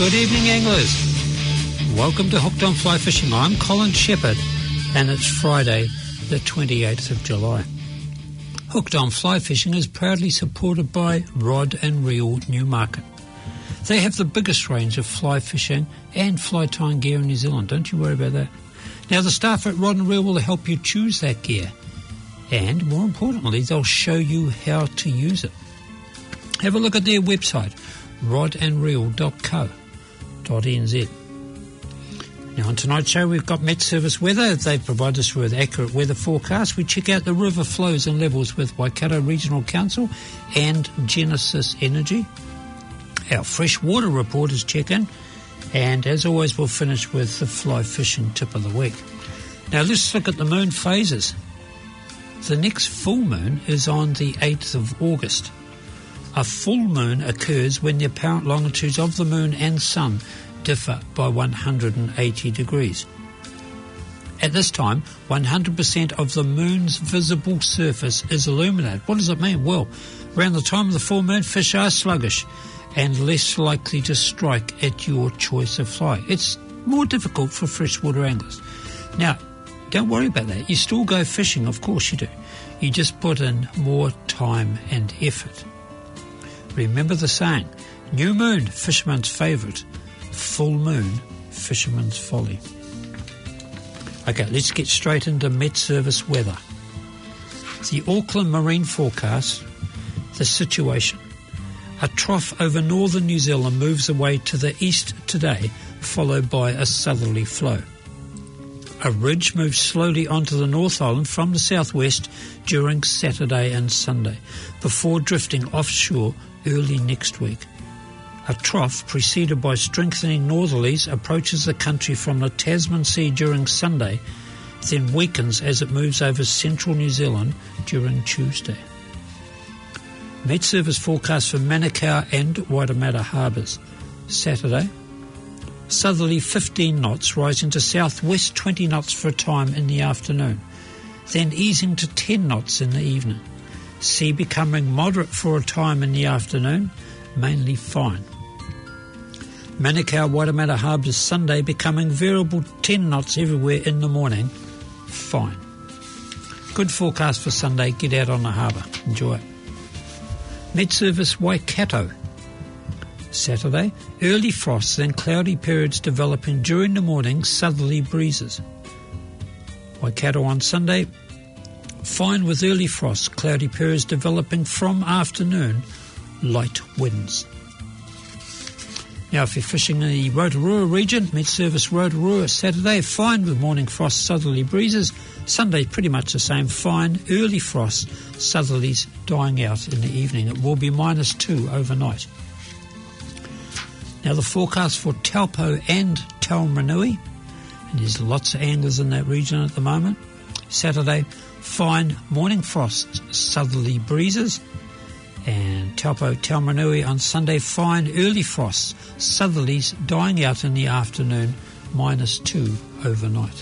Good evening, anglers. Welcome to Hooked on Fly Fishing. I'm Colin Shepherd, and it's Friday, the 28th of July. Hooked on Fly Fishing is proudly supported by Rod and Reel Newmarket. They have the biggest range of fly fishing and fly tying gear in New Zealand. Don't you worry about that. Now, the staff at Rod and Reel will help you choose that gear, and more importantly, they'll show you how to use it. Have a look at their website, rodandreel.co.nz. Now, on tonight's show, we've got Met Service Weather. They provide us with accurate weather forecasts. We check out the river flows and levels with Waikato Regional Council and Genesis Energy. Our freshwater reporters check in. And as always, we'll finish with the fly fishing tip of the week. Now, let's look at the moon phases. The next full moon is on the 8th of August. A full moon occurs when the apparent longitudes of the moon and sun differ by 180 degrees. At this time, 100% of the moon's visible surface is illuminated. What does it mean? Well, around the time of the full moon, fish are sluggish and less likely to strike at your choice of fly. It's more difficult for freshwater anglers. Now, don't worry about that. You still go fishing, of course you do. You just put in more time and effort. Remember the saying, new moon, fisherman's favourite. Full moon, fisherman's folly. Okay, let's get straight into Met Service weather. The Auckland Marine forecast, the situation. A trough over northern New Zealand moves away to the east today, followed by a southerly flow. A ridge moves slowly onto the North Island from the southwest during Saturday and Sunday, before drifting offshore early next week. A trough, preceded by strengthening northerlies, approaches the country from the Tasman Sea during Sunday, then weakens as it moves over central New Zealand during Tuesday. Met Service forecast for Manukau and Waitemata harbours. Saturday, southerly 15 knots, rising to southwest 20 knots for a time in the afternoon, then easing to 10 knots in the evening. Sea becoming moderate for a time in the afternoon, mainly fine. Manukau, Waitemata harbours Sunday, becoming variable 10 knots everywhere in the morning, fine. Good forecast for Sunday. Get out on the harbour. Enjoy it. Met Service Waikato. Saturday, early frosts, then cloudy periods developing during the morning, southerly breezes. Waikato on Sunday, fine with early frosts, cloudy periods developing from afternoon, light winds. Now, if you're fishing in the Rotorua region, Met Service Rotorua Saturday, fine with morning frosts, southerly breezes. Sunday, pretty much the same, fine, early frosts, southerlies dying out in the evening. It will be -2 overnight. Now, the forecast for Taupo and Taumarunui, and there's lots of anglers in that region at the moment. Saturday, fine, morning frosts, southerly breezes. And Taupo, Taumarunui on Sunday, fine, early frosts, southerlies dying out in the afternoon, -2 overnight.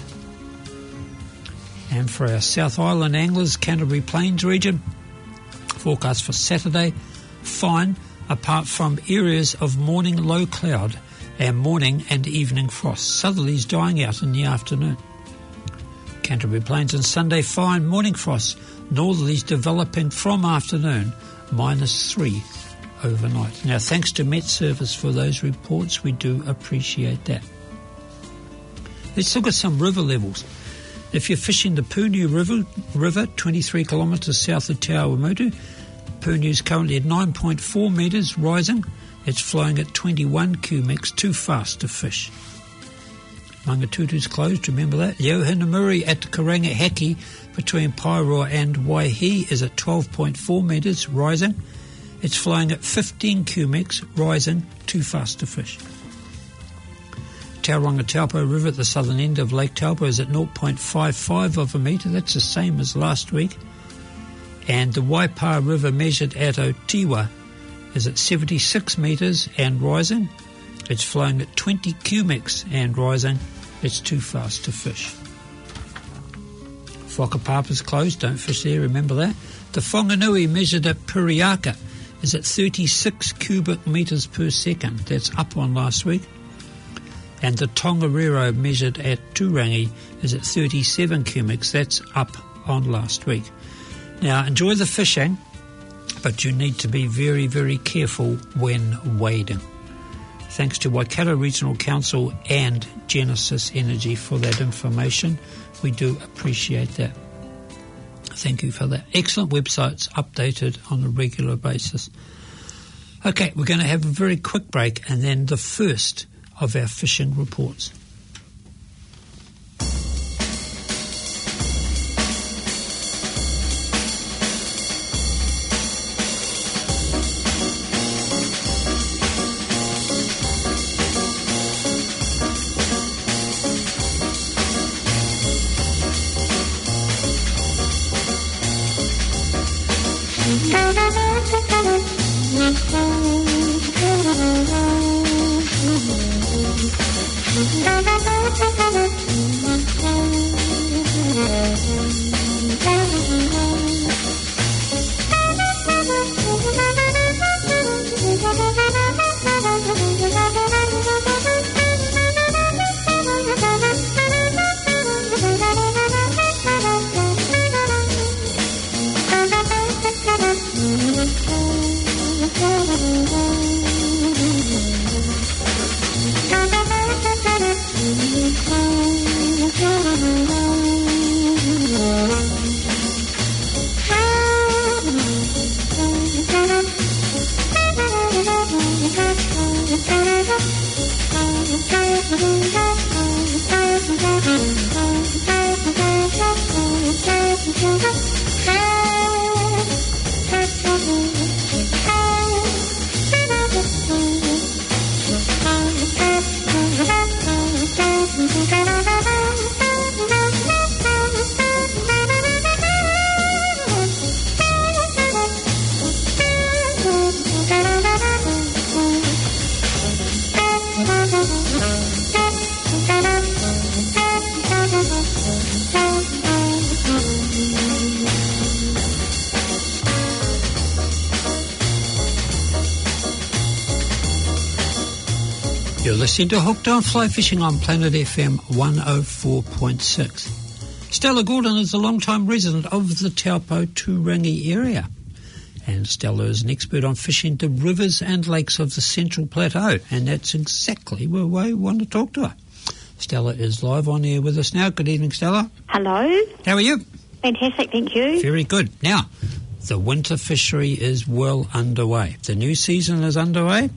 And for our South Island anglers, Canterbury Plains region, forecast for Saturday, fine, apart from areas of morning low cloud and morning and evening frosts, southerlies dying out in the afternoon. Canterbury Plains on Sunday, fine, morning frosts, northerlies developing from afternoon, -3 overnight. Now, thanks to Met Service for those reports. We do appreciate that. Let's look at some river levels. If you're fishing the Pūniu River 23 kilometres south of Te Awamutu, Pūniu is currently at 9.4 metres, rising. It's flowing at 21 cubics, too fast to fish. Mangatutu's closed, remember that. Yohanamuri at Karangahaki between Pairoa and Waihi is at 12.4 metres, rising. It's flowing at 15 cubics, rising, too fast to fish. Tauranga Taupo River at the southern end of Lake Taupo is at 0.55 of a metre. That's the same as last week. And the Waipa River measured at Otiwa is at 76 metres and rising. It's flowing at 20 cubics and rising. It's too fast to fish. Whakapapa's closed. Don't fish there, remember that. The Whanganui measured at Piriaka is at 36 cubic metres per second. That's up on last week. And the Tongariro measured at Turangi is at 37 cubics. That's up on last week. Now, enjoy the fishing, but you need to be very, very careful when wading. Thanks to Waikato Regional Council and Genesis Energy for that information. We do appreciate that. Thank you for that. Excellent websites updated on a regular basis. Okay, we're going to have a very quick break and then the first of our fishing reports. You're listening to Hooked on Fly Fishing on Planet FM 104.6. Stella Gordon is a long-time resident of the Taupo Turangi area. And Stella is an expert on fishing the rivers and lakes of the Central Plateau. And that's exactly where we want to talk to her. Stella is live on air with us now. Good evening, Stella. Hello. How are you? Fantastic, thank you. Very good. Now, the winter fishery is well underway. The new season is underway.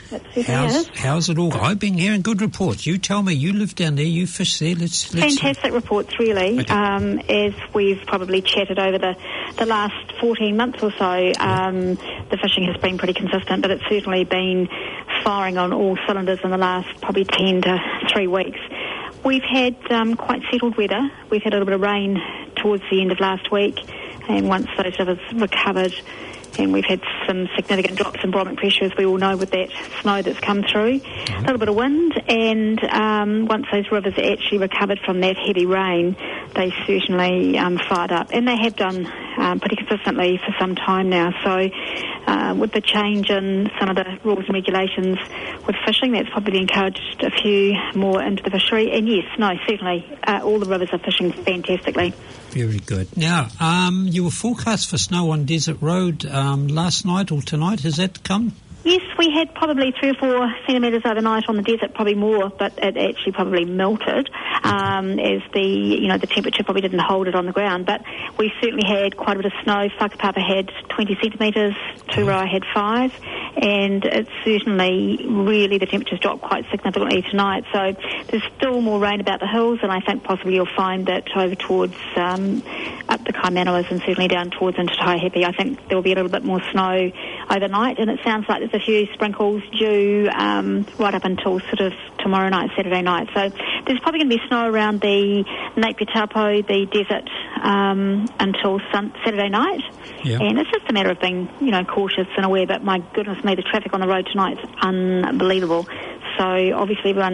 How's it all? I've been hearing good reports. You tell me, you live down there, you fish there. Let's Fantastic reports, really. Okay. As we've probably chatted over the last 14 months or so, the fishing has been pretty consistent, but it's certainly been firing on all cylinders in the last probably 10 to 3 weeks. We've had quite settled weather. We've had a little bit of rain towards the end of last week, and once those rivers recovered, and we've had some significant drops in barometric pressure, as we all know, with that snow that's come through. A little bit of wind, and once those rivers actually recovered from that heavy rain, they certainly fired up. And they have done pretty consistently for some time now. So with the change in some of the rules and regulations with fishing, that's probably encouraged a few more into the fishery. And yes, no, certainly all the rivers are fishing fantastically. Very good. Now, you were forecast for snow on Desert Road last night or tonight. Has that come? Yes, we had probably 3 or 4 centimetres overnight on the desert, probably more, but it actually probably melted as the temperature probably didn't hold it on the ground. But we certainly had quite a bit of snow. Whakapapa had 20 centimetres, Turoa had 5, and it's certainly really the temperature's dropped quite significantly tonight. So there's still more rain about the hills, and I think possibly you'll find that over towards up the Kaimanawas and certainly down towards into Taihape, I think there will be a little bit more snow overnight, and it sounds like there's a few sprinkles due right up until sort of tomorrow night, Saturday night. So there's probably going to be snow around the Napier Taupo, the desert, until Saturday night. Yeah. And it's just a matter of being, cautious and aware. But my goodness me, the traffic on the road tonight is unbelievable. So obviously everyone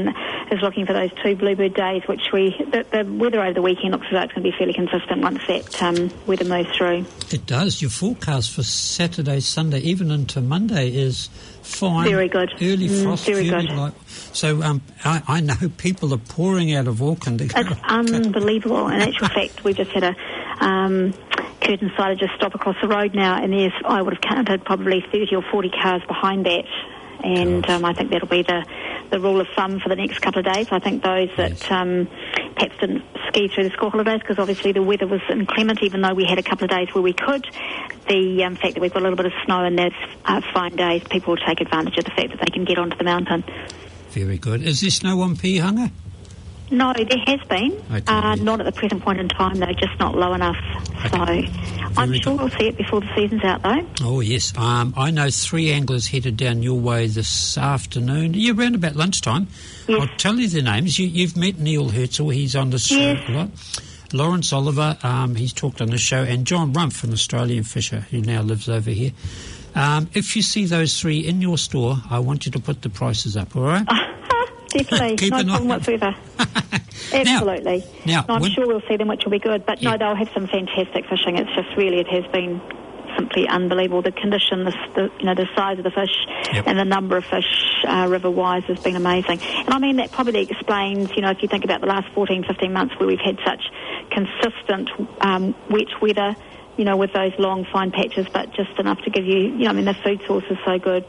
is looking for those 2 bluebird days, which the weather over the weekend looks as though it's going to be fairly consistent once that weather moves through. It does. Your forecast for Saturday, Sunday, even into Monday is fine. Very good. Early frost. Very good. So I know people are pouring out of Auckland. It's unbelievable. In actual fact, we just had a curtain sider just stop across the road now, and I would have counted probably 30 or 40 cars behind that. And I think that'll be the rule of thumb for the next couple of days. I think those that perhaps didn't ski through the school holidays, because obviously the weather was inclement, even though we had a couple of days where we could. The fact that we've got a little bit of snow and there's fine days, people will take advantage of the fact that they can get onto the mountain. Very good. Is there snow on Pihanga? No, there has been. Not at the present point in time, though, just not low enough. Okay. So I'm sure we'll see it before the season's out, though. Oh, yes. I know 3 anglers headed down your way this afternoon. Yeah, around about lunchtime. Yes. I'll tell you their names. You've met Neil Herzl. He's on the show a lot. Lawrence Oliver, he's talked on the show, and John Rumpf, an Australian fisher who now lives over here. If you see those 3 in your store, I want you to put the prices up, all right? Definitely. No problem whatsoever. Absolutely. Now, I'm sure we'll see them, which will be good. But no, they'll have some fantastic fishing. It's just really, it has been simply unbelievable. The condition, the size of the fish, and the number of fish river-wise has been amazing. And I mean, that probably explains, if you think about the last 14, 15 months where we've had such consistent wet weather, with those long, fine patches, but just enough to give you, the food source is so good.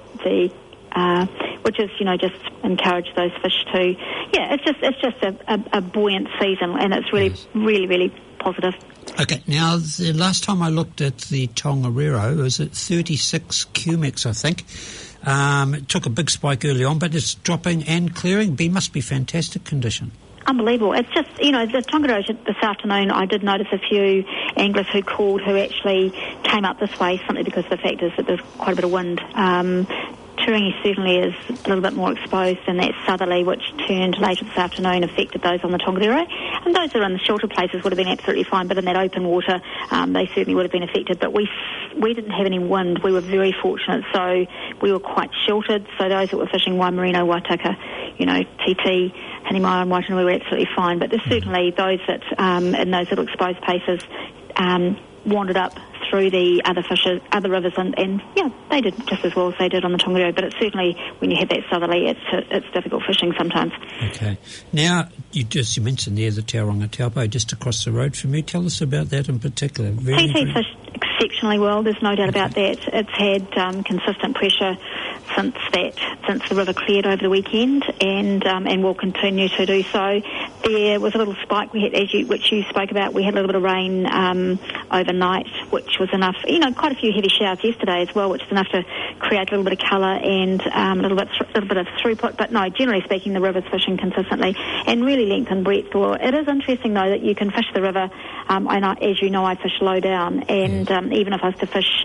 Which is, just encourage those fish to, it's just a buoyant season, and it's really, really, really positive. Okay, now the last time I looked at the Tongariro, it was at 36 cumex, I think. It took a big spike early on, but it's dropping and clearing. Must be fantastic condition. Unbelievable. It's just, the Tongariro this afternoon, I did notice a few anglers who called who actually came up this way simply because the fact is that there's quite a bit of wind. Turingi certainly is a little bit more exposed, and that southerly, which turned later this afternoon, affected those on the Tongariro. And those that are in the sheltered places would have been absolutely fine, but in that open water, they certainly would have been affected. But we didn't have any wind. We were very fortunate, so we were quite sheltered. So those that were fishing Waimarino, Waitaka, TT, Hanimai and Waitanui were absolutely fine. But there's certainly those that, in those little exposed places, wandered up through the other rivers, and they did just as well as they did on the Tongariro. But it's certainly, when you have that southerly, it's difficult fishing sometimes. Okay. Now, you mentioned there the Tauranga Taupo just across the road from you. Tell us about that in particular. TT fished exceptionally well, there's no doubt about that. It's had consistent pressure since the river cleared over the weekend, and will continue to do so. There was a little spike we had, which you spoke about. We had a little bit of rain overnight, which was enough. Quite a few heavy showers yesterday as well, which is enough to create a little bit of colour and a little bit of throughput. But no, generally speaking, the river's fishing consistently and really length and breadth. Well, it is interesting though that you can fish the river. As you know, I fish low down, and even if I was to fish,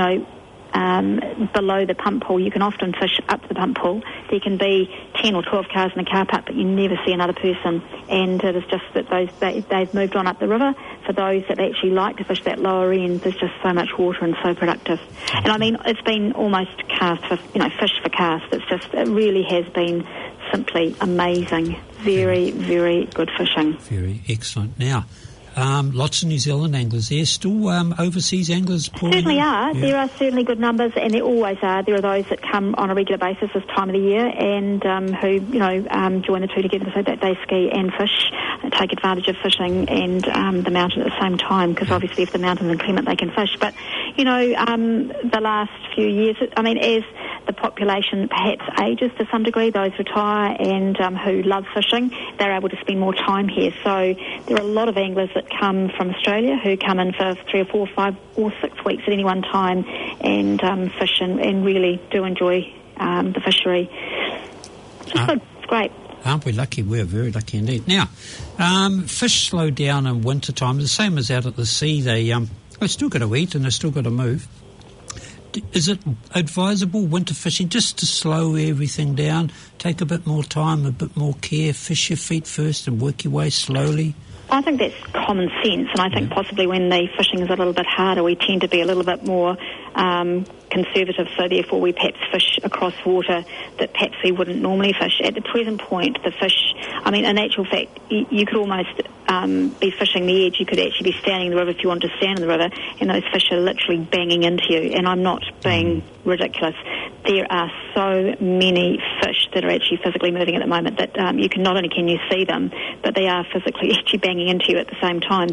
below the pump pool, you can often fish up the pump pool. There can be 10 or 12 cars in a car park, but you never see another person. And it is just that they've moved on up the river. For those that actually like to fish that lower end, there's just so much water and so productive. And I mean, it's been almost cast for, fish for cast. It really has been simply amazing. Very, very good fishing. Very excellent. Now, lots of New Zealand anglers there. Still overseas anglers pouring certainly in? are. Yeah. There are certainly good numbers, and there always are. There are those that come on a regular basis this time of the year and who, join the two together so that they ski and fish, take advantage of fishing and the mountain at the same time, because obviously if the mountain's inclement they can fish. But, the last few years, as the population perhaps ages to some degree, those retire and who love fishing, they're able to spend more time here. So there are a lot of anglers that come from Australia who come in for 3 or 4 or 5 or 6 weeks at any one time and fish and really do enjoy the fishery. It's good. It's great. Aren't we lucky? We're very lucky indeed. Now, fish slow down in winter time, the same as out at the sea. They've still got to eat and they've still got to move. Is it advisable winter fishing just to slow everything down, take a bit more time, a bit more care, fish your feet first and work your way slowly? I think that's common sense, and I think possibly when the fishing is a little bit harder, we tend to be a little bit more conservative, so therefore we perhaps fish across water that perhaps we wouldn't normally fish. At the present point, the fish, in actual fact, you could almost be fishing the edge. You could actually be standing in the river if you wanted to stand in the river, and those fish are literally banging into you, and I'm not being ridiculous. There are so many fish that are actually physically moving at the moment that you can, not only can you see them, but they are physically actually banging into you at the same time.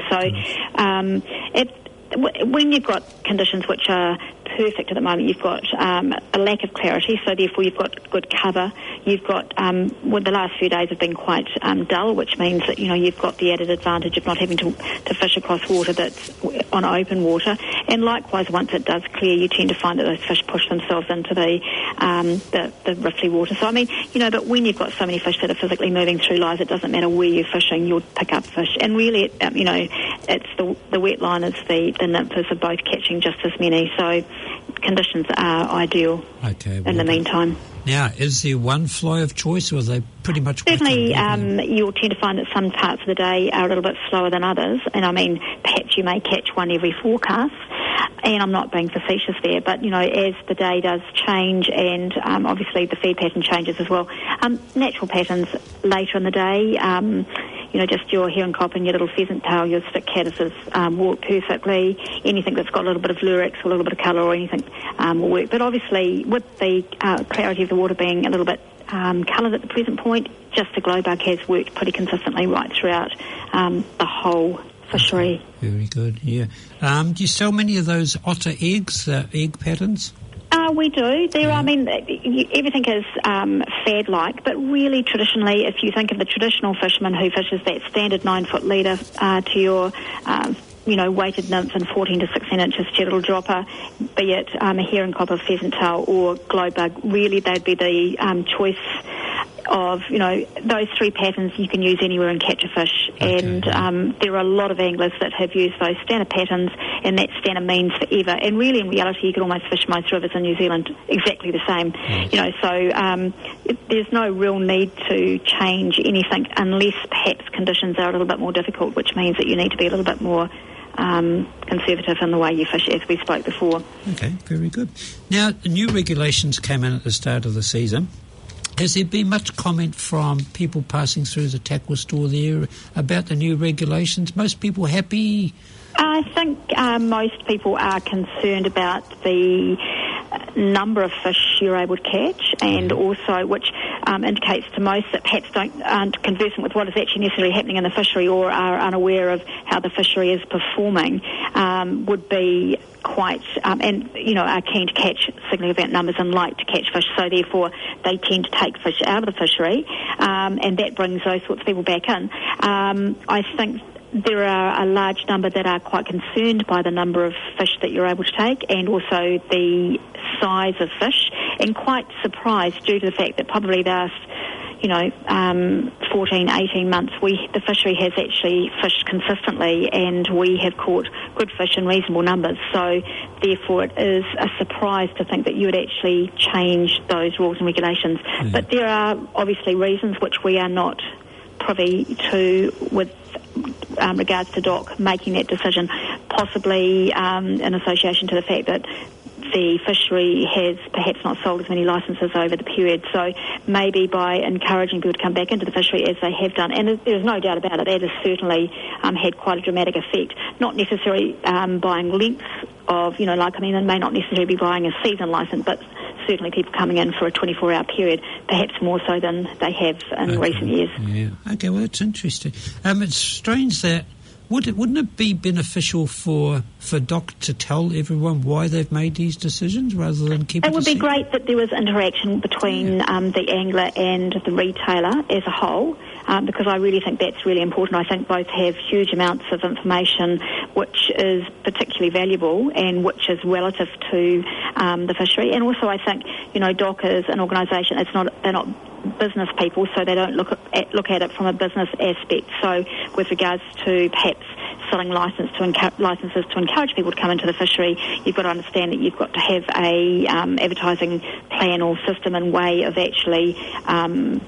So when you've got conditions which are perfect at the moment, you've got a lack of clarity, so therefore you've got good cover. You've got, the last few days have been quite dull, which means that, you've got the added advantage of not having to fish across water that's on open water. And likewise, once it does clear, you tend to find that those fish push themselves into the riffly water. So, but when you've got so many fish that are physically moving through lies, it doesn't matter where you're fishing, you'll pick up fish. And really, it's the wet line is the nymphs are both catching just as many. So conditions are ideal in the meantime. Now, is there one fly of choice, or are they pretty much... Certainly, you'll tend to find that some parts of the day are a little bit slower than others, and perhaps you may catch one every forecast, and I'm not being facetious there, but, as the day does change, and obviously the feed pattern changes as well, natural patterns later in the day, just your heron cop and your little pheasant tail, your stick caddises work perfectly. Anything that's got a little bit of lurex or a little bit of colour or anything will work. But obviously, with the clarity of the water being a little bit coloured at the present point, just the glowbug has worked pretty consistently right throughout the whole fishery. Very good, yeah. Do you sell many of those otter eggs, egg patterns? We do. Everything is fad-like, but really traditionally, if you think of the traditional fisherman who fishes that standard 9-foot leader to your, weighted nymph and 14 to 16 inches little dropper, be it a heron copper, pheasant tail or glowbug, really they'd be the choice of, those three patterns you can use anywhere and catch a fish. Okay. And there are a lot of anglers that have used those standard patterns, and that standard means forever. And really, in reality, you can almost fish most rivers in New Zealand exactly the same. So there's no real need to change anything unless perhaps conditions are a little bit more difficult, which means that you need to be a little bit more conservative in the way you fish, as we spoke before. Okay, very good. Now, the new regulations came in at the start of the season. Has there been much comment from people passing through the tackle store there about the new regulations? Most people happy? I think most people are concerned about the number of fish you're able to catch, and also which indicates to most that perhaps aren't conversant with what is actually necessarily happening in the fishery or are unaware of how the fishery is performing, would be quite, are keen to catch significant numbers and like to catch fish, so therefore they tend to take fish out of the fishery, and that brings those sorts of people back in. I think there are a large number that are quite concerned by the number of fish that you're able to take, and also the size of fish, and quite surprised due to the fact that probably the last 14, 18 months, the fishery has actually fished consistently, and we have caught good fish in reasonable numbers. So, therefore, it is a surprise to think that you would actually change those rules and regulations. Mm. But there are obviously reasons which we are not privy to with regards to DOC making that decision, possibly in association to the fact that the fishery has perhaps not sold as many licences over the period. So maybe by encouraging people to come back into the fishery as they have done, and there's no doubt about it, that has certainly had quite a dramatic effect. Not necessarily buying lengths of, they may not necessarily be buying a season licence, but certainly people coming in for a 24-hour period, perhaps more so than they have in recent years. Yeah. Okay, well, that's interesting. It's strange that wouldn't it be beneficial for DOC to tell everyone why they've made these decisions rather than keep it? It would be great that there was interaction between the angler and the retailer as a whole, because I really think that's really important. I think both have huge amounts of information which is particularly valuable and which is relative to the fishery. And also I think, DOC is an organisation, they're not business people, so they don't look at it from a business aspect. So with regards to perhaps selling licenses to encourage people to come into the fishery, you've got to understand that you've got to have a advertising plan or system and way of actually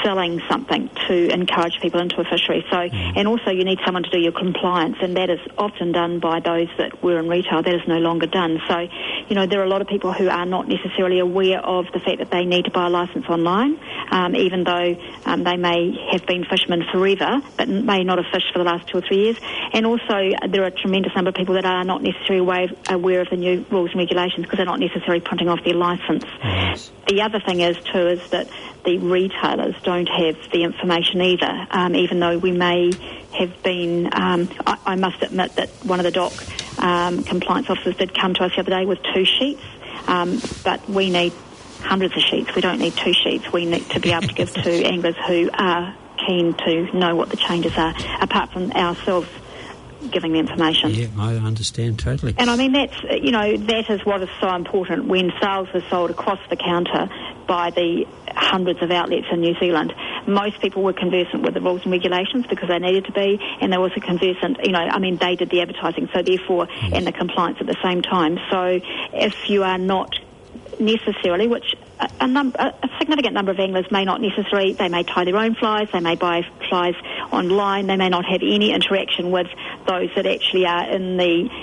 selling something to encourage people into a fishery. So, and also you need someone to do your compliance, and that is often done by those that were in retail. That is no longer done. So, there are a lot of people who are not necessarily aware of the fact that they need to buy a licence online, even though they may have been fishermen forever, but may not have fished for the last 2 or 3 years. And also there are a tremendous number of people that are not necessarily aware of the new rules and regulations because they're not necessarily printing off their licence. Yes. The other thing is that the retailers don't have the information either, even though we may have been... I must admit that one of the dock compliance officers did come to us the other day with 2 sheets, but we need hundreds of sheets. We don't need 2 sheets. We need to be able to give to anglers who are keen to know what the changes are, apart from ourselves giving the information. Yeah, I understand totally. And I mean, that's, that is what is so important when sales are sold across the counter by the hundreds of outlets in New Zealand. Most people were conversant with the rules and regulations because they needed to be, and they were also conversant, they did the advertising, so therefore, and the compliance at the same time. So if you are not necessarily, which a significant number of anglers may not necessarily, they may tie their own flies, they may buy flies online, they may not have any interaction with those that actually are in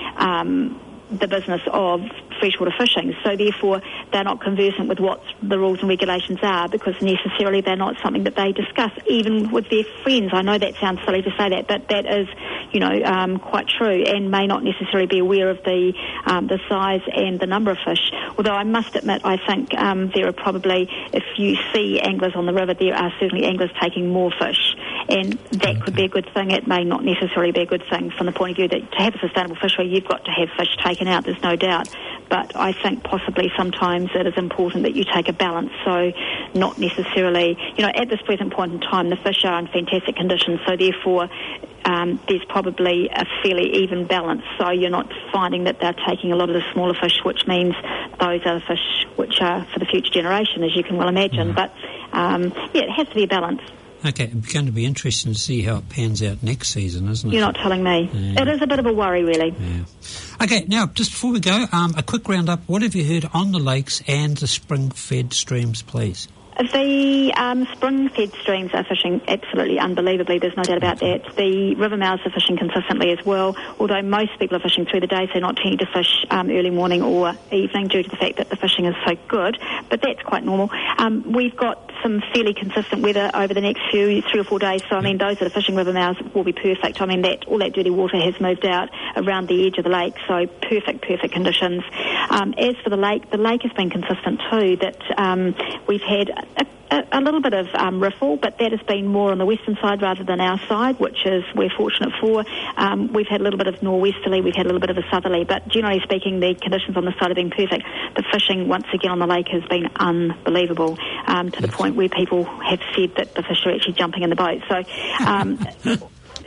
the business of freshwater fishing. So therefore, they're not conversant with what the rules and regulations are because necessarily they're not something that they discuss, even with their friends. I know that sounds silly to say that, but that is, quite true, and may not necessarily be aware of the size and the number of fish. Although I must admit, I think there are probably, if you see anglers on the river, there are certainly anglers taking more fish, and that could be a good thing. It may not necessarily be a good thing from the point of view that to have a sustainable fishery, you've got to have fish taken out, there's no doubt. But I think possibly sometimes it is important that you take a balance. So not necessarily, at this present point in time, the fish are in fantastic conditions. So therefore, there's probably a fairly even balance. So you're not finding that they're taking a lot of the smaller fish, which means those are the fish which are for the future generation, as you can well imagine. But, it has to be a balance. Okay, it's going to be interesting to see how it pans out next season, isn't it? You're not telling me. Yeah. It is a bit of a worry, really. Yeah. Okay, now, just before we go, a quick roundup. What have you heard on the lakes and the spring-fed streams, please? The spring-fed streams are fishing absolutely unbelievably, there's no doubt about that. The river mouths are fishing consistently as well, although most people are fishing through the day, so not tending to fish early morning or evening due to the fact that the fishing is so good, but that's quite normal. We've got some fairly consistent weather over the next 3 or 4 days, so I mean those that are fishing river mouths will be perfect. I mean all that dirty water has moved out around the edge of the lake, so perfect conditions. As for the lake has been consistent too, that we've had a little bit of riffle, but that has been more on the western side rather than our side, which is we're fortunate for. We've had a little bit of nor'westerly, we've had a little bit of a southerly, but generally speaking, the conditions on the side have been perfect. The fishing, once again, on the lake has been unbelievable, to the point where people have said that the fish are actually jumping in the boat. So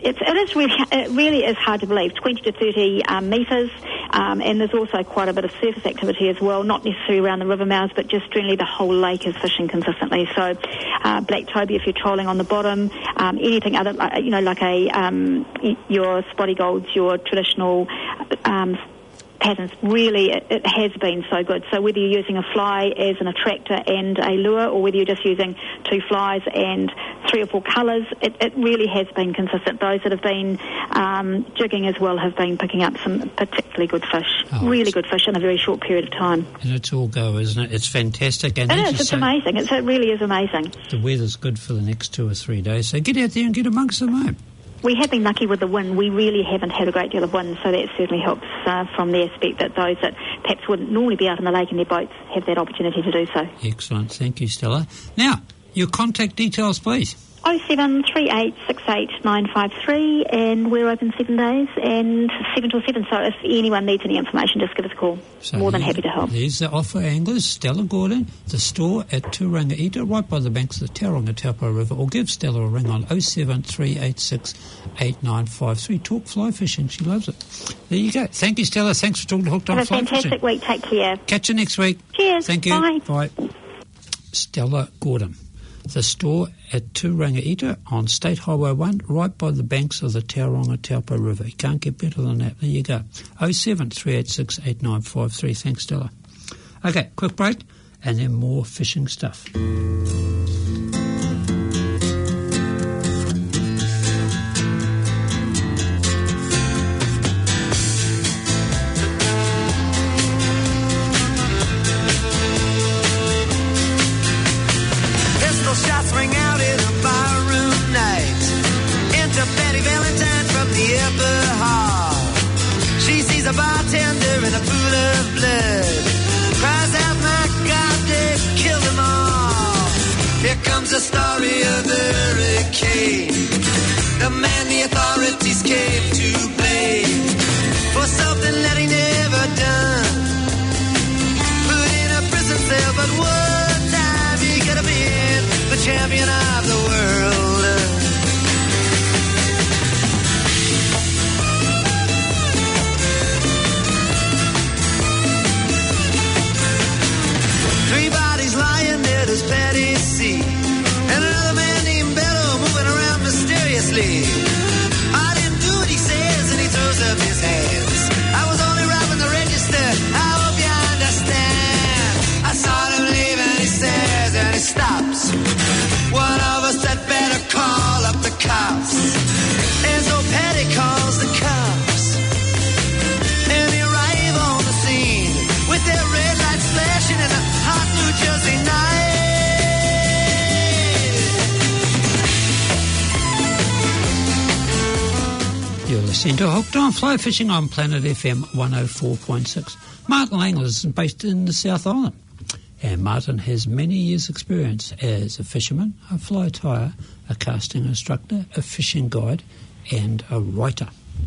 it really is hard to believe. 20 to 30 metres, and there's also quite a bit of surface activity as well, not necessarily around the river mouths, but just generally the whole lake is fishing consistently. So black toby if you're trolling on the bottom, anything other, like your spotty golds, your traditional patterns, really it has been so good. So whether you're using a fly as an attractor and a lure, or whether you're just using 2 flies and 3 or 4 colours, it really has been consistent. Those that have been jigging as well have been picking up some particularly good fish, really good fish in a very short period of time. And it's all go, isn't it? It's fantastic. And it is, it's amazing. It really is amazing. The weather's good for the next 2 or 3 days, so get out there and get amongst them, mate. We have been lucky with the wind. We really haven't had a great deal of wind, so that certainly helps from the aspect that those that perhaps wouldn't normally be out in the lake in their boats have that opportunity to do so. Excellent. Thank you, Stella. Now, your contact details, please. 073868 and we're open 7 days and 7 till 7, so if anyone needs any information, just give us a call. So more than happy to help. There's the offer anglers, Stella Gordon, the store at Turangaita, right by the banks of the Tauranga Taupo River, or give Stella a ring on 073868953. Talk fly fishing, she loves it. There you go. Thank you, Stella. Thanks for talking to Hooked on Fly Fishing. Have a fantastic week. Take care. Catch you next week. Cheers. Thank you. Bye. Stella Gordon. The store at Turangaita on State Highway 1, right by the banks of the Tauranga Taupo River. You can't get better than that. There you go. 073868953. Thanks, Stella. Okay, quick break, and then more fishing stuff. Patty Valentine from the upper hall. She sees a bartender in a pool of blood. Cries out, my God, they killed them all. Here comes the story of the hurricane. The man the authorities came to blame for something that he never done. Put in a prison cell, but one time he could have been the champion of the world. 3 bodies lying there, there's Patty C. And another man named Bello moving around mysteriously. I didn't do what he says, and he throws up his hands. I was only robbing the register, I hope you understand. I saw him leave and he says, and he stops. One of us had better call up the cops. And so Patty calls the cops. And they arrive on the scene with their red lights flashing in a hot New Jersey night. You're listening to Hooked on Fly Fishing on Planet FM 104.6. Martin Langler is based in the South Island. And Martin has many years' experience as a fisherman, a fly tyer, a casting instructor, a fishing guide, and a writer.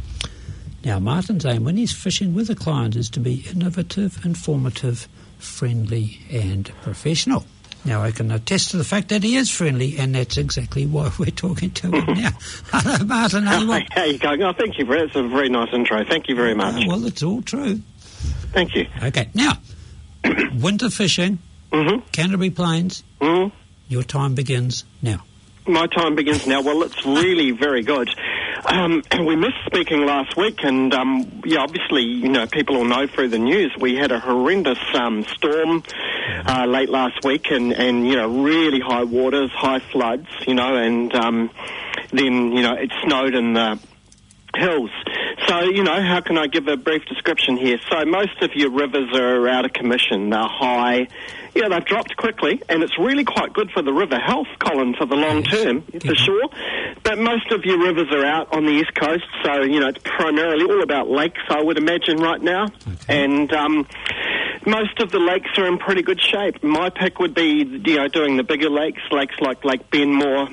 Now, Martin's aim when he's fishing with a client is to be innovative, informative, friendly, and professional. Now, I can attest to the fact that he is friendly, and that's exactly why we're talking to him now. Hello, Martin. How are you going? Oh, thank you, Brett. It's a very nice intro. Thank you very much. Well, it's all true. Thank you. Okay, now, winter fishing, Canterbury Plains, your time begins now. My time begins now. Well, it's really very good. We missed speaking last week, and obviously, people will know through the news we had a horrendous storm late last week, and really high waters, high floods, and then it snowed in the hills. So, how can I give a brief description here? So most of your rivers are out of commission. They're high. They've dropped quickly, and it's really quite good for the river health, Colin, for the long term, for sure. But most of your rivers are out on the East Coast, so, it's primarily all about lakes, I would imagine, right now. Okay. And most of the lakes are in pretty good shape. My pick would be, doing the bigger lakes like Lake Benmore,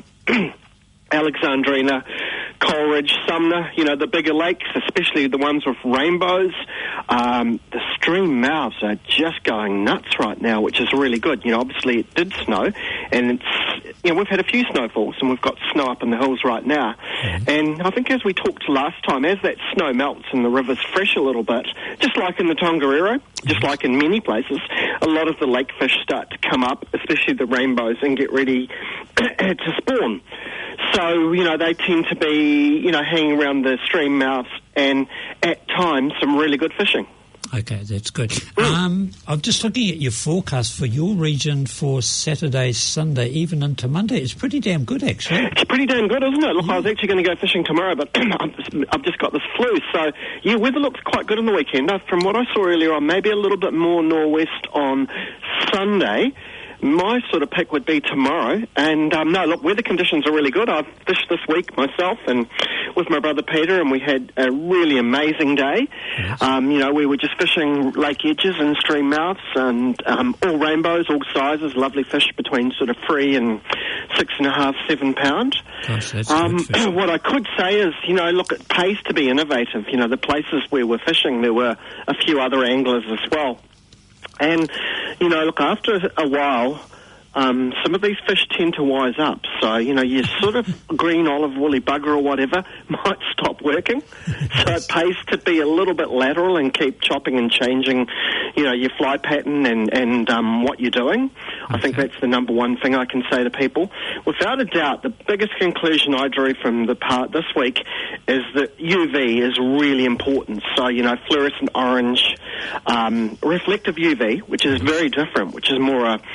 Alexandrina, Coleridge, Sumner, the bigger lakes, especially the ones with rainbows. The stream mouths are just going nuts right now, which is really good. Obviously it did snow, and it's, we've had a few snowfalls, and we've got snow up in the hills right now. And I think as we talked last time, as that snow melts and the rivers fresh a little bit, just like in the Tongariro, just like in many places, a lot of the lake fish start to come up, especially the rainbows, and get ready to spawn. So, they tend to be, hanging around the stream mouths and at times some really good fishing. Okay, that's good. I'm just looking at your forecast for your region for Saturday, Sunday, even into Monday. It's pretty damn good, actually. It's pretty damn good, isn't it? Look, I was actually going to go fishing tomorrow, but I've just got this flu. So, weather looks quite good on the weekend. From what I saw earlier on, maybe a little bit more nor'west on Sunday. My sort of pick would be tomorrow. And, no, look, weather conditions are really good. I've fished this week myself and with my brother Peter, and we had a really amazing day. Yes. We were just fishing lake edges and stream mouths and all rainbows, all sizes, lovely fish between sort of 3 and 6.5, 7 pound. Gosh, that's good fishing. What I could say is, look, it pays to be innovative. The places where we're fishing, there were a few other anglers as well. And, look, after a while, some of these fish tend to wise up. So, your sort of green olive woolly bugger or whatever might stop working. So it pays to be a little bit lateral and keep chopping and changing, your fly pattern and what you're doing. Okay. I think that's the number one thing I can say to people. Without a doubt, the biggest conclusion I drew from the part this week is that UV is really important. So, fluorescent orange, reflective UV, which is very different, which is more a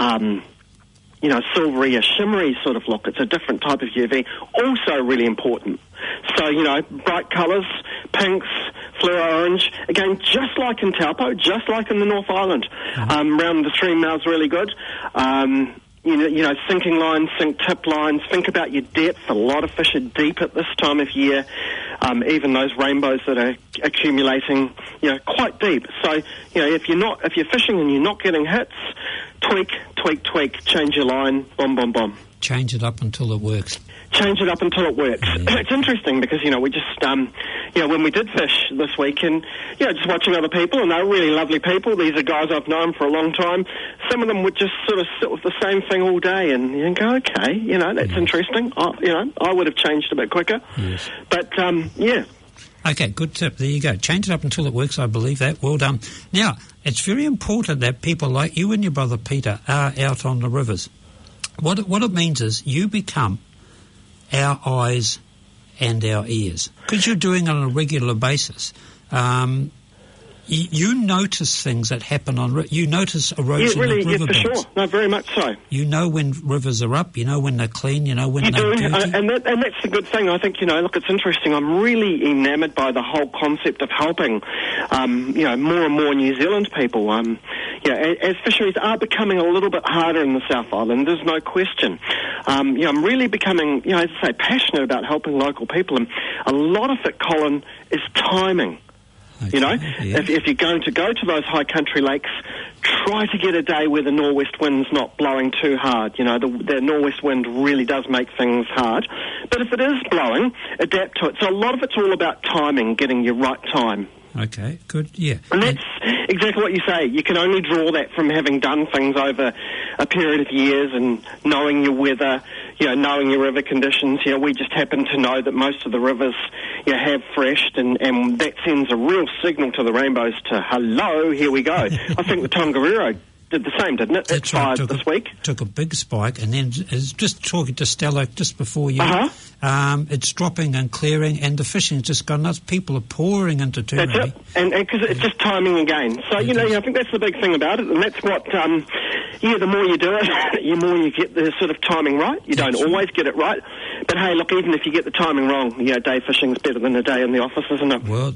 silvery, a shimmery sort of look. It's a different type of UV. Also really important. So, bright colours, pinks, fluo orange. Again, just like in Taupo, just like in the North Island. Around the stream mouths, really good. sinking lines, sink tip lines. Think about your depth. A lot of fish are deep at this time of year. Even those rainbows that are accumulating, quite deep. So, if you're fishing and you're not getting hits, tweak, change your line, bomb. Change it up until it works. Change it up until it works. Yeah. It's interesting because, we just, when we did fish this week and, just watching other people, and they're really lovely people. These are guys I've known for a long time. Some of them would just sort of sit with the same thing all day and you go, okay, that's interesting. I would have changed a bit quicker. Yes. But, yeah. Okay, good tip. There you go. Change it up until it works. I believe that. Well done. Now, it's very important that people like you and your brother Peter are out on the rivers. What it means is you become our eyes and our ears because you're doing it on a regular basis. You notice things that happen on. You notice erosion of riverbeds. For sure. No, very much so. You know when rivers are up. You know when they're clean. You know when they're dirty. And that's the good thing. I think look, it's interesting. I'm really enamoured by the whole concept of helping. More and more New Zealand people. As fisheries are becoming a little bit harder in the South Island, there's no question. I'm really becoming, as I say, passionate about helping local people, and a lot of it, Colin, is timing. Okay, if you're going to go to those high country lakes, try to get a day where the nor'west wind's not blowing too hard. The nor'west wind really does make things hard. But if it is blowing, adapt to it. So a lot of it's all about timing, getting your right time. Okay, good, yeah. And that's exactly what you say. You can only draw that from having done things over a period of years and knowing your weather, knowing your river conditions. We just happen to know that most of the rivers have freshed, and that sends a real signal to the rainbows to, hello, here we go. I think the Tongariro did the same, didn't it? That's it fired right. this week. Took a big spike, and then just talking to Stella just before you, it's dropping and clearing, and the fishing's just gone nuts. People are pouring into Turini. That's it, and because it's just timing again. So, I think that's the big thing about it, and that's what, the more you do it, the more you get the sort of timing right. You don't always get it right, but hey, look, even if you get the timing wrong, day fishing's better than a day in the office, isn't it? Well,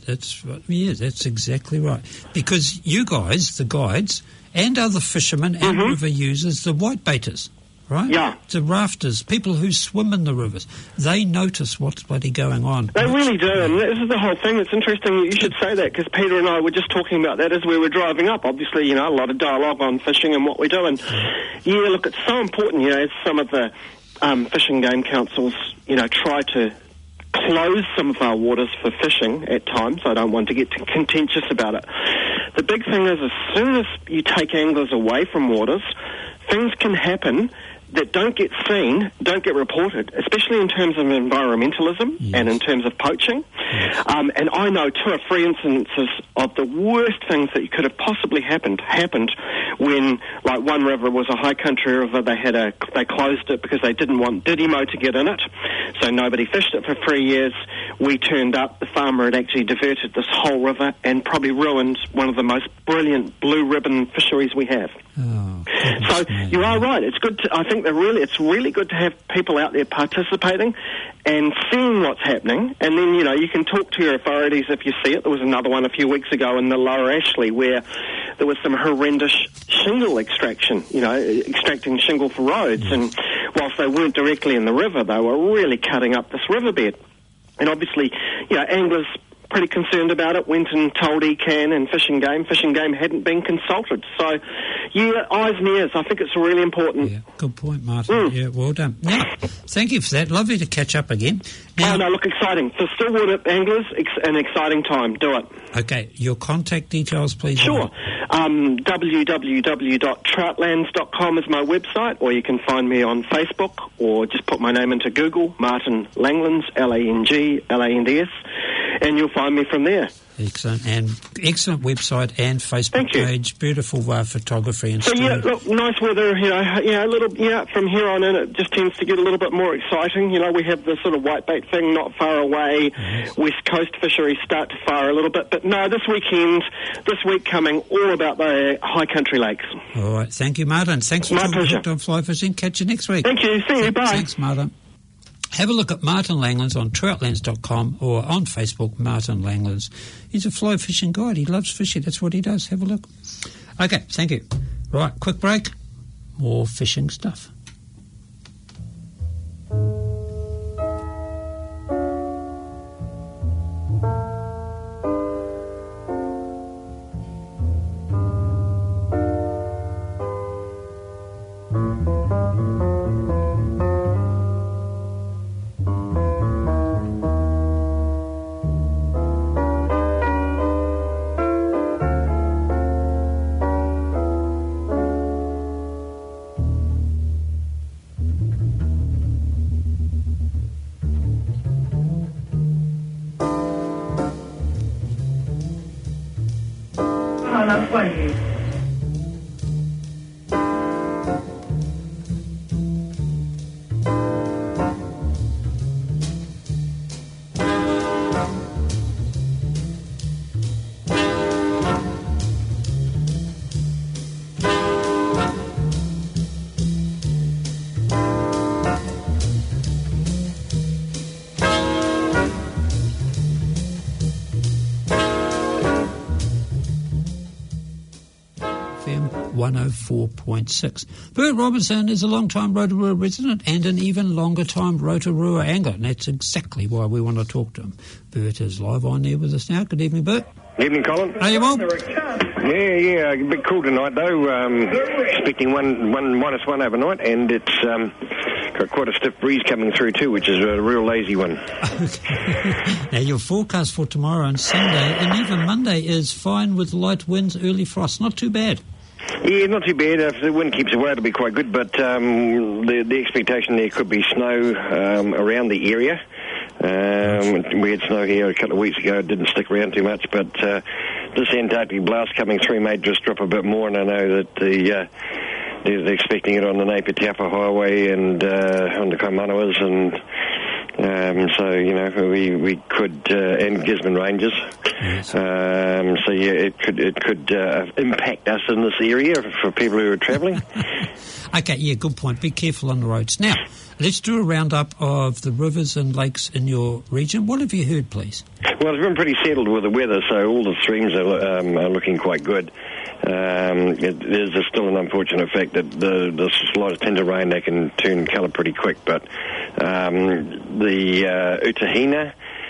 that's exactly right. Because you guys, the guides, and other fishermen and river users, the whitebaiters, right? Yeah. The rafters, people who swim in the rivers, they notice what's bloody going on. They really do, and this is the whole thing. It's interesting you should say that, because Peter and I were just talking about that as we were driving up. Obviously, a lot of dialogue on fishing and what we do, and look, it's so important, as some of the fishing game councils, try to close some of our waters for fishing at times. I don't want to get too contentious about it. The big thing is, as soon as you take anglers away from waters, things can happen that don't get seen, don't get reported, especially in terms of environmentalism and in terms of poaching. And I know 2 or 3 instances of the worst things that could have possibly happened when, like, one river was a high country river. They closed it because they didn't want Didymo to get in it, so nobody fished it for 3 years. We turned up, the farmer had actually diverted this whole river and probably ruined one of the most brilliant blue ribbon fisheries we have. So you are right. It's good. I think it's really good to have people out there participating and seeing what's happening. And then you can talk to your authorities if you see it. There was another one a few weeks ago in the Lower Ashley where there was some horrendous shingle extraction. Extracting shingle for roads. And whilst they weren't directly in the river, they were really cutting up this riverbed. And obviously, anglers pretty concerned about it, went and told ECAN and Fishing Game. Fishing Game hadn't been consulted. So, eyes and ears. I think it's really important. Yeah, good point, Martin. Yeah, well done. Now, thank you for that. Lovely to catch up again. Now, look, exciting. For stillwater anglers, an exciting time. Do it. Okay, your contact details, please. Sure. www.troutlands.com is my website, or you can find me on Facebook, or just put my name into Google, Martin Langlands, Langlands, and you'll find me from there. Excellent, and excellent website and Facebook page. Beautiful photography and stuff. So look, nice weather. A little. From here on in, it just tends to get a little bit more exciting. We have the sort of whitebait thing not far away. West Coast fisheries start to fire a little bit, but no, this week coming, all about the high country lakes. All right, thank you, Martin. Thanks for talking on fly fishing. Catch you next week. Thank you. See you. Bye. Thanks, Martin. Have a look at Martin Langlands on troutlands.com or on Facebook, Martin Langlands. He's a fly fishing guide. He loves fishing. That's what he does. Have a look. Okay, thank you. Right, quick break. More fishing stuff. la poignée. FM 104.6. Bert Robinson is a long-time Rotorua resident and an even longer-time Rotorua angler, and that's exactly why we want to talk to him. Bert is live on there with us now. Good evening, Bert. Evening, Colin. Are you well? Yeah, a bit cool tonight though. Expecting -1 overnight, and it's got quite a stiff breeze coming through too, which is a real lazy one. Now your forecast for tomorrow and Sunday and even Monday is fine with light winds, early frost. Not too bad. Yeah, not too bad. If the wind keeps away, it'll be quite good, but the expectation there could be snow around the area. We had snow here a couple of weeks ago. It didn't stick around too much, but this Antarctic blast coming through may just drop a bit more, and I know that they're expecting it on the Napier Taupo Highway and on the Kaimanawas, and so, you know, we could, and Gisborne Ranges. Yes. So yeah, it could impact us in this area for people who are travelling. Okay, yeah, good point. Be careful on the roads. Now, let's do a roundup of the rivers and lakes in your region. What have you heard, please? Well, it's been pretty settled with the weather, so all the streams are looking quite good. There's still an unfortunate fact that the slightest tinge of rain, they can turn colour pretty quick, but the Utahina,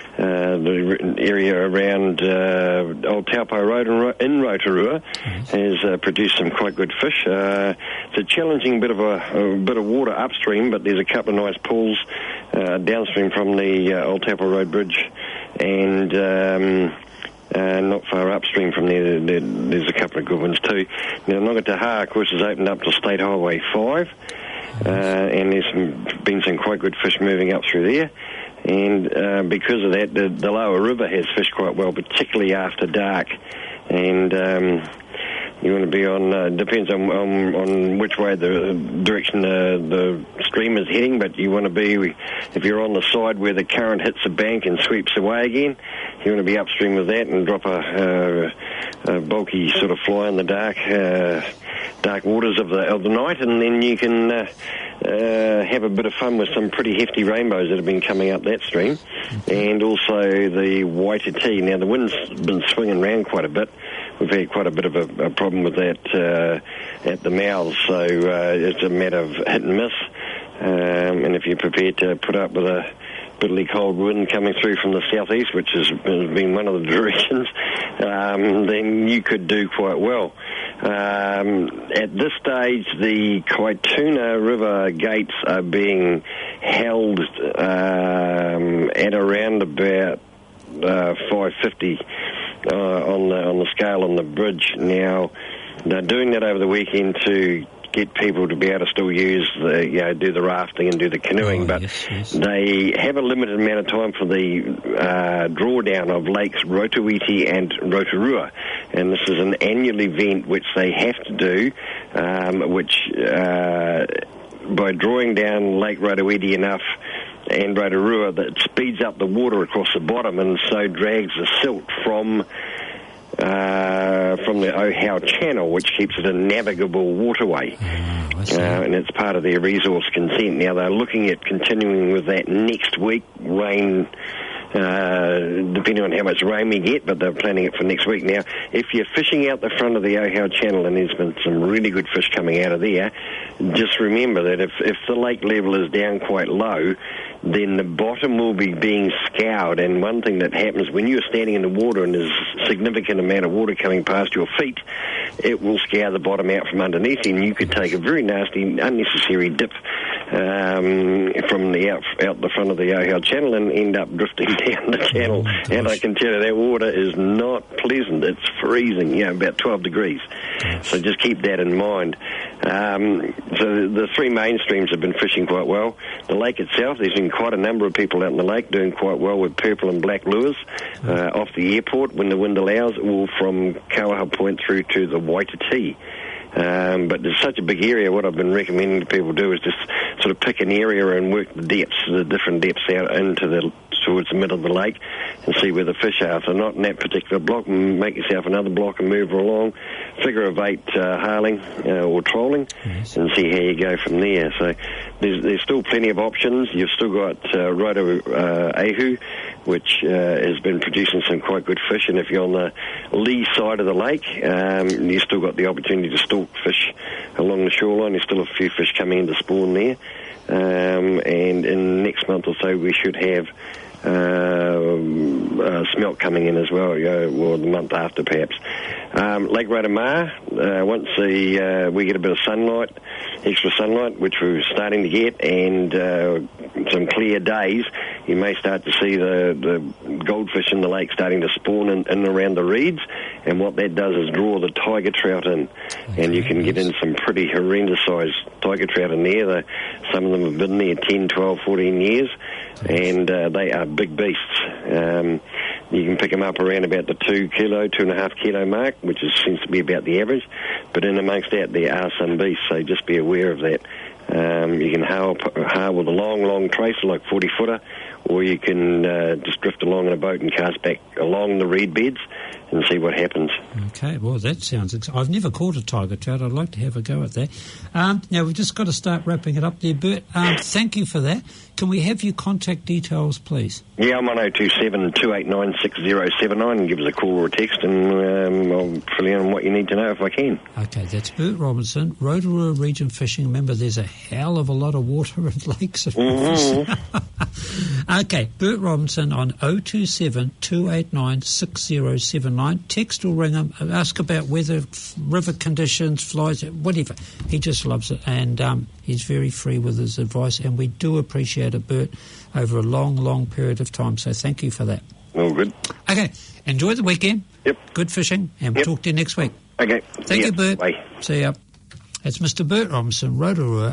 the area around Old Taupo Road in Rotorua, has produced some quite good fish. It's a challenging bit of water upstream, but there's a couple of nice pools downstream from the Old Taupo Road Bridge, and not far upstream from there, there's a couple of good ones too. Now, Ngataha, of course, has opened up to State Highway 5, and there's been some quite good fish moving up through there. And because of that, the lower river has fished quite well, particularly after dark. And you want to be on, depends on which way the direction the stream is heading, but you want to be, if you're on the side where the current hits the bank and sweeps away again, you want to be upstream with that and drop a bulky sort of fly in the dark waters of the night, and then you can have a bit of fun with some pretty hefty rainbows that have been coming up that stream, and also the Waititi. Now, the wind's been swinging around quite a bit. We've had quite a bit of a problem with that at the mouths, so it's a matter of hit and miss, and if you're prepared to put up with a bitterly cold wind coming through from the southeast, which has been one of the directions, then you could do quite well. At this stage, the Kaituna River gates are being held at around about 550 on the scale on the bridge. Now, they're doing that over the weekend to get people to be able to still use do the rafting and do the canoeing, but yes. They have a limited amount of time for the drawdown of lakes Rotoiti and Rotorua, and this is an annual event which they have to do, by drawing down Lake Rotoiti enough and Rotorua, that speeds up the water across the bottom and so drags the silt from the Ohau Channel, which keeps it a navigable waterway. And it's part of their resource consent. Now, they're looking at continuing with that next week, rain, depending on how much rain we get, but they're planning it for next week. Now, if you're fishing out the front of the Ohau Channel, and there's been some really good fish coming out of there, just remember that if the lake level is down quite low, then the bottom will be being scoured. And one thing that happens when you're standing in the water and there's a significant amount of water coming past your feet, it will scour the bottom out from underneath, and you could take a very nasty, unnecessary dip from out the front of the Ohau Channel and end up drifting down the channel. And I can tell you that water is not pleasant. It's freezing, about 12 degrees. So just keep that in mind. So the three main streams have been fishing quite well. The lake itself, there's been quite a number of people out in the lake doing quite well with purple and black lures off the airport when the wind allows, all from Kawaha Point through to the Waititi. But there's such a big area. What I've been recommending to people do is just sort of pick an area and work the different depths out towards the middle of the lake and see where the fish are. So not in that particular block, make yourself another block and move along. Figure of 8 harling or trolling, and see how you go from there. So there's still plenty of options. You've still got Roto Ahu, which has been producing some quite good fish, and if you're on the lee side of the lake, you've still got the opportunity to stalk fish along the shoreline. There's still a few fish coming into spawn there, and in next month or so we should have smelt coming in as well, or the month after perhaps. Lake Rotomar, once we get a bit of sunlight, extra sunlight, which we're starting to get, and some clear days, you may start to see the goldfish in the lake starting to spawn in and around the reeds, and what that does is draw the tiger trout in, and you can get in some pretty horrendous sized tiger trout in there. Some of them have been there 10, 12, 14 years, and they are big beasts. You can pick them up around about the 2.5 kilo mark, which seems to be about the average, but in amongst that there are some beasts, so just be aware of that. You can haul with a long tracer, like 40-footer, or you can just drift along in a boat and cast back along the reed beds and see what happens. Okay, well, that sounds I've never caught a tiger trout. I'd like to have a go at that. Now, we've just got to start wrapping it up there, Bert. Thank you for that. Can we have your contact details, please? Yeah, I'm on 027-289-6079, and give us a call or a text, and I'll fill in on what you need to know if I can. Okay, that's Bert Robinson, Rotorua Region Fishing. Remember, there's a hell of a lot of water and lakes. Okay, Bert Robinson on 027-289-6079. Text or ring him, ask about weather, river conditions, flies, whatever. He just loves it, and he's very free with his advice, and we do appreciate it, Bert, over a long period of time, so thank you for that. All good. Okay, enjoy the weekend. Yep. Good fishing, and we'll talk to you next week. Okay. Thank you, Bert. Bye. See ya. It's Mr. Bert Robinson, Rotorua,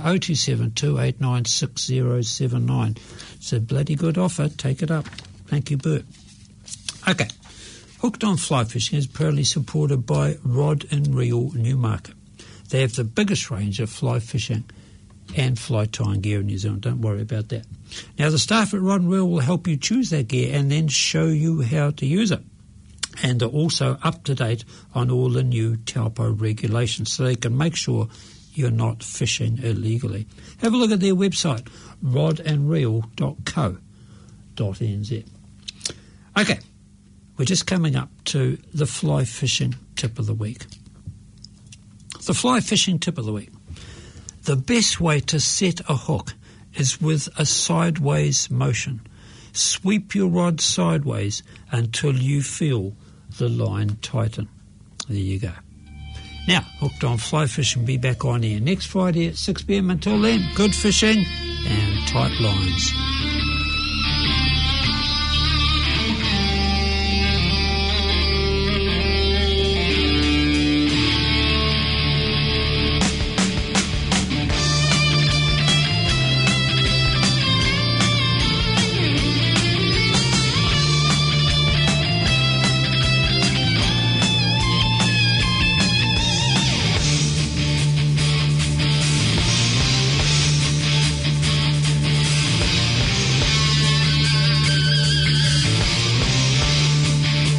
027-289-6079. It's a bloody good offer. Take it up. Thank you, Bert. Okay. Hooked on Fly Fishing is proudly supported by Rod and Reel Newmarket. They have the biggest range of fly fishing and fly tying gear in New Zealand. Don't worry about that. Now, the staff at Rod and Reel will help you choose that gear and then show you how to use it. And are also up to date on all the new Taupo regulations, so they can make sure you're not fishing illegally. Have a look at their website, rodandreel.co.nz. Okay, we're just coming up to the fly fishing tip of the week. The fly fishing tip of the week. The best way to set a hook is with a sideways motion. Sweep your rod sideways until you feel the line tighten. There you go. Now, Hooked on Fly Fishing will be back on air next Friday at 6 p.m. Until then, good fishing and tight lines.